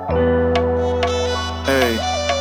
Эй,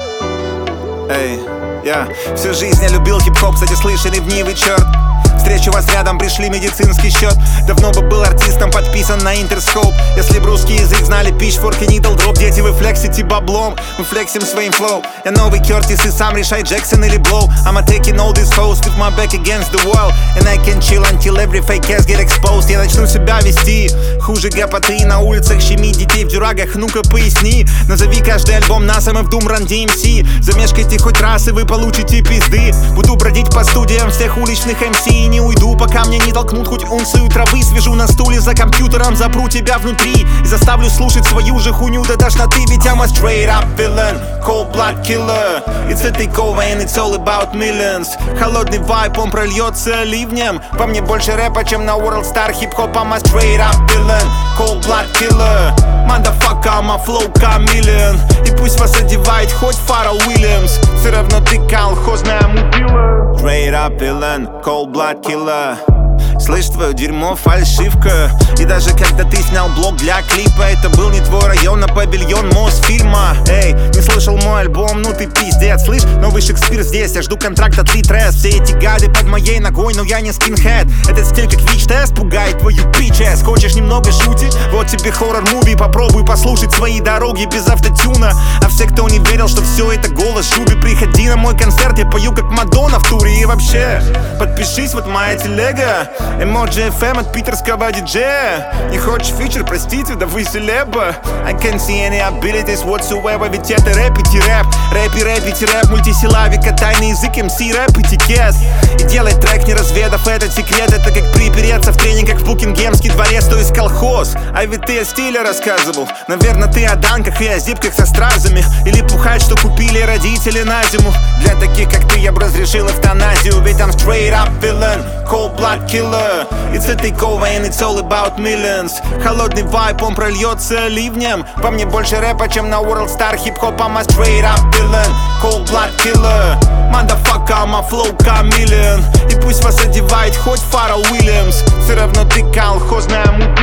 эй, я всю жизнь я любил хип-хоп, кстати, слышь, ревнивый черт. Встречу вас рядом, пришли медицинский счет. Давно бы был артистом, подписан на Интерскоп. Если б русский язык знали, Pitchfork и Needle Drop. Дети, вы флексите баблом, мы флексим своим флоу. Я новый Кертис и сам решай, Джексон или Blow. I'm taking all these hoes with my back against the wall. And I can chill until every fake ass get exposed. Я начну себя вести хуже гопоты. На улицах щемить детей в дюрагах, ну-ка поясни. Назови каждый альбом насом и в Doom Run DMC. Замешкайте хоть раз и вы получите пизды. Буду бродить по студиям всех уличных MC. Не уйду, пока мне не толкнут хоть унцию травы. Свяжу на стуле за компьютером, запру тебя внутри и заставлю слушать свою же хуйню до тошноты. Ведь I'm a straight up villain, cold blood killer. It's a takeover and it's all about millions. Холодный вайп, он прольется ливнем. По мне больше рэпа, чем на World Star хип-хоп. I'm a straight up villain, cold blood killer. Motherfucker, I'm a flow chameleon. И пусть вас одевает хоть Фаррелл Уильямс, все равно ты колхозная мудила. Straight up villain, cold blood killer. Слышь, твое дерьмо фальшивка. И даже когда ты снял блог для клипа, это был не твой район, а павильон Мосфильма. Эй, не слышал мой альбом, ну ты пиздец. Слышь, новый Шекспир здесь, я жду контракта 3 тресс. Все эти гады под моей ногой, но я не скинхед. Этот стиль как ВИЧ-тест пугает твою бичес. Хочешь немного шути? Вот тебе хоррор-муви. Попробуй послушать свои дороги без автотюна. А все, кто не верил, что все это голос Жуби, приходи на мой концерт, я пою как Мадонна в туре. И вообще, подпишись, вот моя телега. Эмоджи FM от питерского диджея. Не хочешь фичер, простите, да вы селеба. I can't see any abilities whatsoever. Ведь это рэпите рэп, рэпите рэп. Мультисилавик, тайный язык, MC рэп, этикет. И делай трек, не разведав этот секрет. Это как припереться в тренинг, как в Букингемский дворец, то есть колхоз. А ведь ты о стиле рассказывал. Наверное, ты о данках и о зипках со стразами. Или пухать, что купили родители на зиму. Для таких, как ты, я бы разрешил эвтаназию. Ведь I'm straight up villain, cold blood killer. It's a takeover and it's all about millions. Холодный вайп, он прольется ливнем. По мне больше рэпа, чем на World Star хип-хоп. I'm a straight up villain, cold blood killer. Motherfucker, I'm a flow chameleon. И пусть вас одевает хоть Фаррелл Уильямс, все равно ты колхозная мудила.